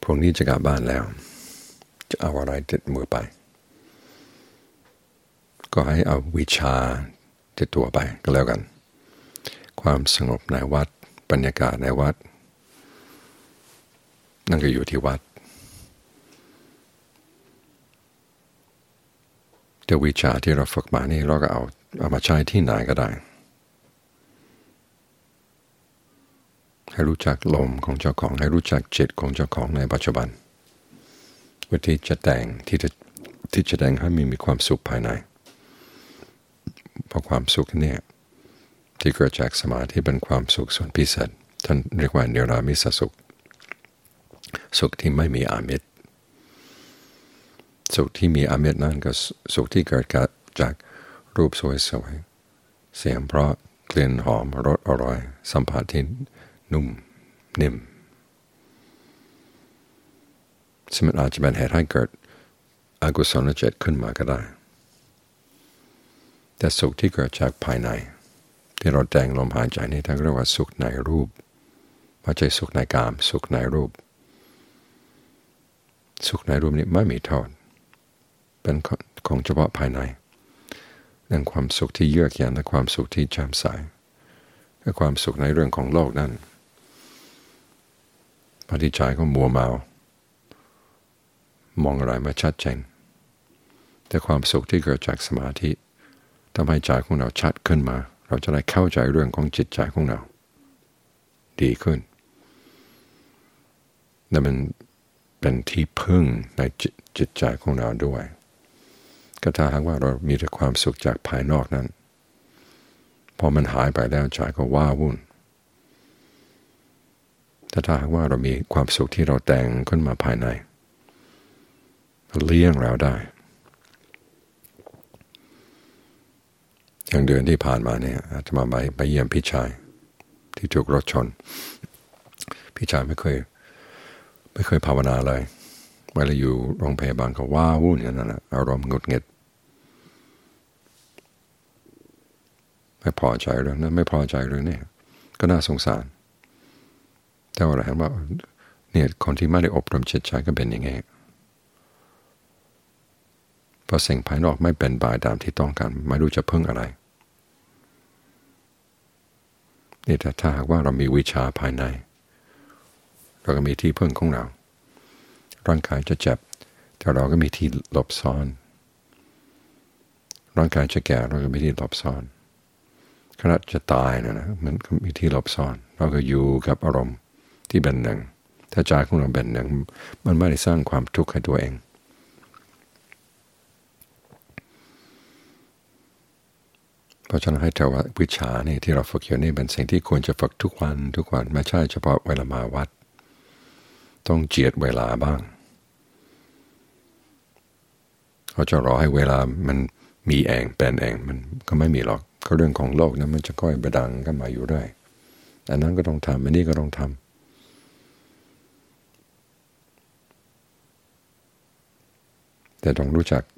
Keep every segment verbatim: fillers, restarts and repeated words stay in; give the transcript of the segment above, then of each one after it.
รุ่งนี้จะกลับบ้านแล้วจะเอาอะไรติดมือไปก็ให้เอาวิชาติดตัวไปก็แล้วกันความสงบในวัดบรรยากาศในวัดนั่นก็อยู่ที่วัดแต่วิชาที่เราฝึกมานี่เราก็เอาเอามาใช้ที่ไหนก็ได้ให้รู้จักลมของเจ้าของให้รู้จักจิตของเจ้าของในปัจจุบันวิธีจะแต่งที่จะที่จะแต่งให้มีมีความสุขภายในเพราะความสุขเนี่ยที่เกิดจากสมาธิเป็นความสุขส่วนพิเศษท่านเรียกว่าเนรามิสสุขสุขที่ไม่มีอามิตรสุขที่มีอามิตรนั่นก็สุขที่เกิดจากรูปสวยๆเสียงเพราะกลิ่นหอมรสอร่อยสัมผัสที่นุ่มนิ่มซึ่งมันอาจจะเป็นเหตุให้เกิดอกุศลจิตขึ้นมาก็ได้แต่สุขที่เกิดจากภายในที่เราแต่งลมหายใจนี่ท่านเรียกว่าสุขในรูปไม่ใช่สุขในกามสุขในรูปสุขในรูปนี้ไม่มีโทษเป็นของเฉพาะภายในนั่นความสุขที่เยือกเย็นและความสุขที่แจ่มใสและความสุขในเรื่องของโลกนั้นพอที่ใจก็มัวเมามองอะไรไม่ชัดเจนแต่ความสุขที่เกิดจากสมาธิทำให้ใจของเราชัดขึ้นมาเราจะได้เข้าใจเรื่องของจิตใจของเราดีขึ้นและมันเป็นที่พึ่งในจิตใจของเราด้วยก็ถ้าหากว่าเรามีแต่ความสุขจากภายนอกนั้นพอมันหายไปแล้วใจก็ว้าวุ่นแต่ถ้าหากว่าเรามีความสุขที่เราแต่งขึ้นมาภายในเลี้ยงเราได้อย่างเดือนที่ผ่านมาเนี่ยอาจจะมาไปไปเยี่ยมพี่ชายที่ถูกรถชนพี่ชายไม่เคยไม่เคยภาวนาเลยเวลาอยู่โรงพยาบาลก็ว้าวุ่นอย่างนั้นแหละอารมณ์หงุดหงิดไม่พอใจเรื่องนั้นไม่พอใจเรื่องนี้ก็น่าสงสารแต่ว่าเราเห็นว่าเนี่ยคนที่ไม่ได้อบรมจิตใจก็เป็นอย่างนี้พอสิ่งภายนอกไม่เป็นไปตามที่ต้องการไม่รู้จะพึ่งอะไรนี่แต่ถ้าหากว่าเรามีวิชาภายในเราก็มีที่พึ่งของเราร่างกายจะเจ็บแต่เราก็มีที่หลบซ่อนร่างกายจะแก่เราก็มีที่หลบซ่อนขณะจะตายนะนะมันก็มีที่หลบซ่อนเราก็อยู่กับอารมณ์ที่เป็นหนึ่งถ้าใจของเราเป็นหนึ่งมันไม่ได้สร้างความทุกข์ให้ตัวเองเพราะฉะนั้นให้เทววิชานี่ที่เราฝึกอยู่นี่เป็นสิ่งที่ควรจะฝึกทุกวันทุกวันไม่ใช่เฉพาะเวลามาวัดต้องเจียดเวลาบ้างเขาจะรอให้เวลามันมีเองเป็นเองมันก็ไม่มีหรอกก็เรื่องของโลกนั้นมันจะค่อยไปดังกันมาอยู่ได้อันนั้นก็ต้องทำอันนี้ก็ต้องทำแต่ต้องรู้จัก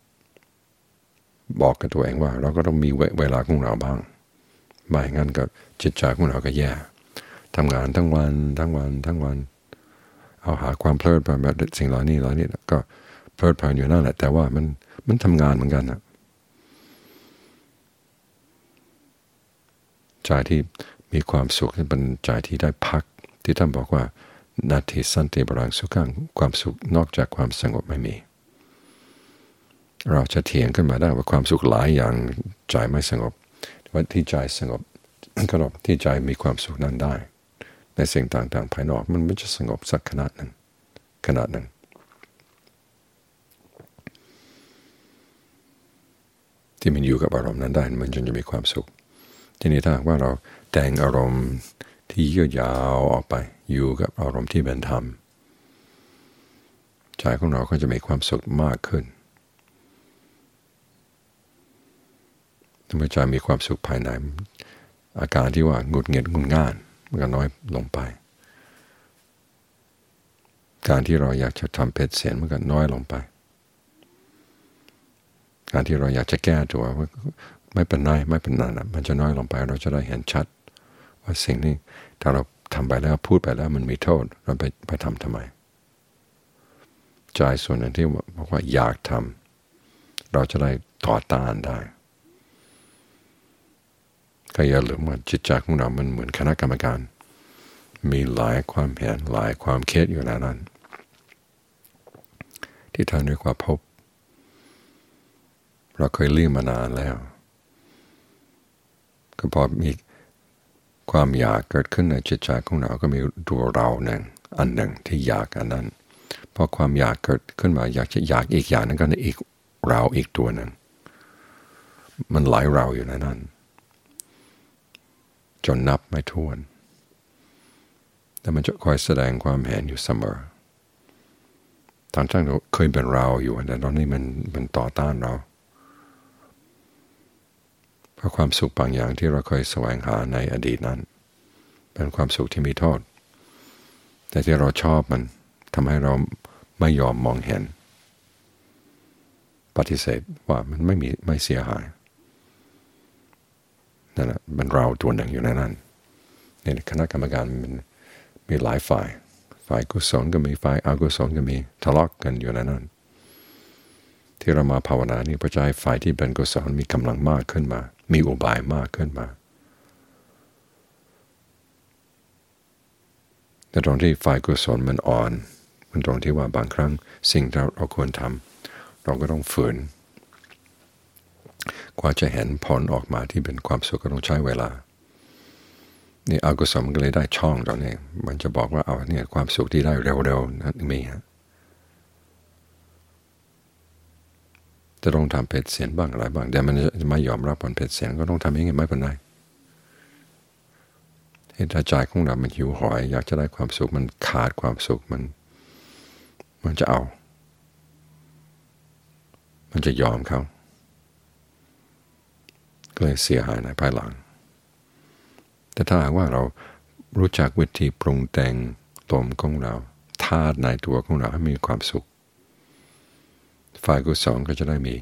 บอกกับตัวเองว่าเราก็ต้องมีเวลาของเราบ้างไม่งั้นก็จิตใจของเราก็แย่ทำงานทั้งวันทั้งวันทั้งวันเอาหาความเพลิดเพลินแบบสิ่งเหล่านี้เหล่านี้ก็เพลิดเพลินอยู่นั่นแหละแต่ว่ามันมันทำงานเหมือนกันนะใจที่มีความสุขเป็นใจที่ได้พักที่ท่านบอกว่านาทีสันติบรังสุขังความสุขนอกจากความสงบไม่มีเราจะเถียงขึ้นมาได้ว่าความสุขหลายอย่างใจไม่สงบว่าที่ใจสงบก็รบที่ใจมีความสุขนั้นได้ในสิ่งต่างๆภายนอกมันไม่จะสงบสักขนาดนั้นขนาดนั้นที่มันอยู่กับอารมณ์นั้นได้มันจนจะมีความสุขทีนี้ถ้าว่าเราแต่งอารมณ์ที่ยืดยาวออกไปอยู่กับอารมณ์ที่เป็นธรรมใจของเราก็จะมีความสุขมากขึ้นเมื่อใจมีความสุขภายในอาการที่ว่าหงุดหงิดงุนง่านมันก็น้อยลงไปการที่เราอยากจะทำเพชรเสียนมันก็น้อยลงไปการที่เราอยากจะแก้ตัวว่าไม่เป็นไรไม่เป็นไรนะมันจะน้อยลงไปเราจะได้เห็นชัดว่าสิ่งนี้ถ้าเราทำไปแล้วพูดไปแล้วมันมีโทษเราไปไปทำทำไมใจส่วนหนึ่งที่บอกว่าอยากทำเราจะได้ต่อต้านได้ก็อย่าลืมว่าจิตใจของเรามันเหมือนคณะกรรมการมีหลายความเห็นหลายความคิดอยู่ในนั้นที่ท่านเรียกว่าภพเราเคยเรียนมานานแล้วก็พอมีความอยากเกิดขึ้นในจิตใจของเราก็มีตัวเราหนึ่งอันหนึ่งที่อยากอันนั้นพอความอยากเกิดขึ้นมาอยากจะอยากอีกอย่างนั้นก็อีกเราอีกตัวหนึ่งมันหลายเราอยู่ในนั้นจนนับไม่ถ้วนแต่มันจะคอยแสดงความเห็นอยู่เสมอทั้งที่เราเคยเป็นเราอยู่แต่ตอนนี้มันมันต่อต้านเราเพราะความสุขบางอย่างที่เราเคยแสวงหาในอดีตนั้นเป็นความสุขที่มีโทษแต่ที่เราชอบมันทำให้เราไม่ยอมมองเห็นปฏิเสธว่ามันไม่มีไม่เสียหายนั่นแหละมันเราตัวหนึ่งอยู่ในนั้นในคณะกรรมการมันมีหลายฝ่ายฝ่ายกุศลก็มีฝ่ายอกุศลก็มีทะเลาะกันอยู่ในนั้นที่เรามาภาวนานี่เพื่อจะให้ฝ่ายที่เป็นกุศลมีกำลังมากขึ้นมามีอุบายมากขึ้นมาแต่ตรงที่ฝ่ายกุศลมันอ่อนมันตรงที่ว่าบางครั้งสิ่งที่เราควรทำเราก็ต้องฝืนกว่าจะเห็นผลออกมาที่เป็นความสุขก็ต้องใช้เวลานี่อกุศลมันก็เลยได้ช่องตรงนี้มันจะบอกว่าเอาเนี่ยความสุขที่ได้เร็วๆนั้นมีฮะจะต้องทำเพศเสียนบ้างอะไรบ้างแต่มันจะไม่ยอมรับผลเพศเสียนก็ต้องทำยังไงไม่เป็นไรให้ใจของเรามันหิวโหยอยากจะได้ความสุขมันขาดความสุขมันมันจะเอามันจะยอมเขาก็เลยเสียหายในภายหลังแต่ถ้าหากว่าเรารู้จักวิธีปรุงแต่งตนของเราธาตุในตัวของเราให้มีความสุขฝ่ายกุศลก็จะได้มี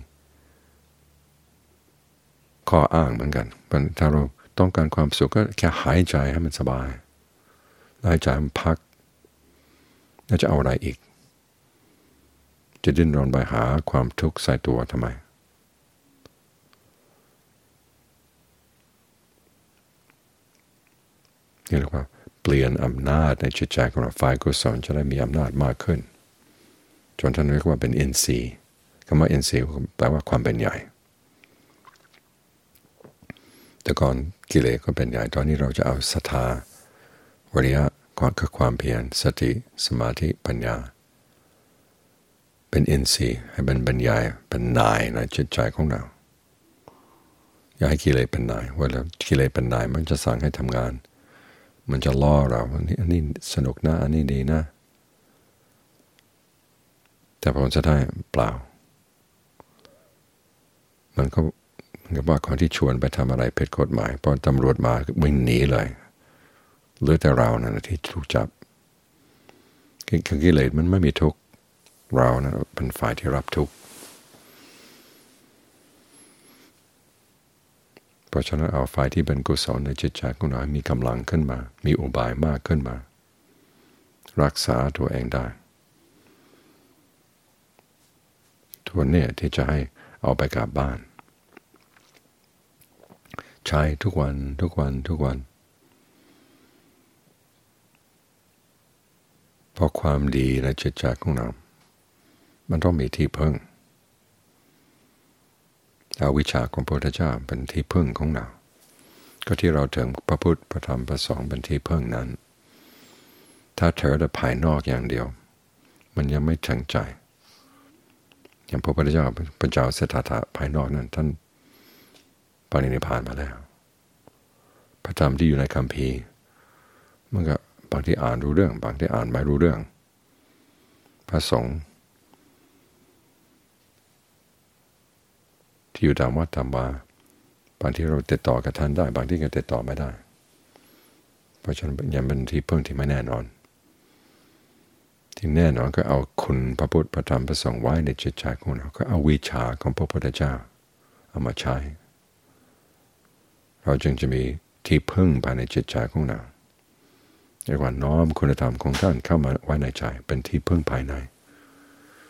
ข้ออ้างเหมือนกันถ้าเราต้องการความสุขก็แค่หายใจให้มันสบายหายใจมันพักแล้วจะเอาอะไรอีกจะดิ้นรนไปหาความทุกข์ใส่ตัวทำไมนี่เรียกว่าเปลี่ยนอำนาจในจิตใจของเราฝ่ายกุศลจะได้มีอำนาจมากขึ้นจนท่านเรียกว่าเป็นอินทรีย์คำว่าอินทรีย์แปลว่าความเป็นใหญ่แต่ก่อนกิเลสก็เป็นใหญ่ตอนนี้เราจะเอาศรัทธาวิริยะความคือความเพียรสติสมาธิปัญญาเป็นอินทรีย์ให้เป็นบรรยายเป็นนายในจิตใจของเราอย่าให้กิเลสเป็นนายเวลากิเลสเป็นนายมันจะสั่งให้ทำงานมันจะล่อเราอันนี้อันนี้สนุกนะอันนี้ดีนะแต่ผลจะได้เปล่ามันก็มันก็ว่าคนที่ชวนไปทำอะไรผิดกฎหมายพอตำรวจมาวิ่งหนีเลยเหลือแต่เรานะที่ถูกจับกิเลสมันไม่มีทุกข์เรานะเป็นฝ่ายที่รับทุกข์เพราะฉะนั้นเอาฝ่ายที่เป็นกุศลในจิตใจของเรามีกำลังขึ้นมามีอุบายมากขึ้นมารักษาตัวเองได้ตัวเนี่ยที่จะให้เอาไปกลับบ้านใช้ทุกวันทุกวันทุกวันเพราะความดีในจิตใจของเรามันต้องมีที่พึ่งเอาวิชาของพระพุทธเจ้าเป็นที่พึ่งของเราก็ที่เราถึงพระพุทธพระธรรมพระสงฆ์เป็นที่พึ่งนั้นถ้าเธอแต่ภายนอกอย่างเดียวมันยังไม่ถึงใจอย่างพระพุทธเจ้าพระเจ้าสิทธัตถะภายนอกนั้นท่านปรินิพพานมาแล้วพระธรรมที่อยู่ในคัมภีร์มันก็บางที่อ่านรู้เรื่องบางที่อ่านไม่รู้เรื่องพระสงฆ์ที่อยู่ตามวัดตามวาบางที่เราติดต่อกับท่านได้บางที่ก็ติดต่อไม่ได้เพราะฉะนั้นยังเป็นที่พึ่งที่ไม่แน่นอนที่แน่นอนก็เอาคุณพระพุทธพระธรรมพระสงฆ์ไว้ในจิตใจของเราก็เอาวิชาของพระพุทธเจ้าเอามาใช้เราจึงจะมีที่พึ่งภายในจิตใจของเราเรียกว่าน้อมคุณธรรมของท่านเข้ามาไว้ในใจเป็นที่พึ่งภายใน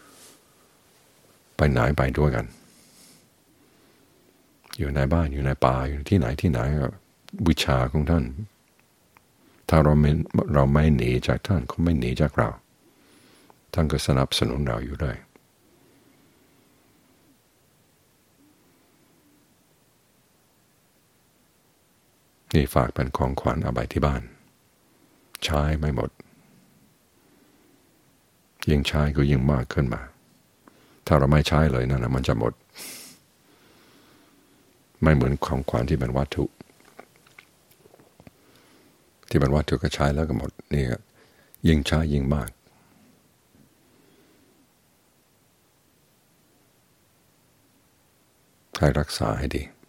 ไปไหนไปด้วยกันอยู่ในบ้านอยู่ในป่าอยู่ที่ไหนที่ไหนก็บูชาของท่านถ้าเราไม่เราไม่หนีจากท่านเขาไม่หนีจากเราท่านก็สนับสนุนเราอยู่ด้วยนี่ฝากเป็นของขวัญเอาไปที่บ้านใช้ไม่หมดยิ่งใช้ก็ยิ่งมากขึ้นมาถ้าเราไม่ใช้เลยนั่นนะมันจะหมดไม่เหมือนของขวัญที่เป็นวัตถุที่เป็นวัตถุก็ใช้แล้วก็หมดนี่ยิ่งใช้ยิ่งมากให้รักษาให้ดี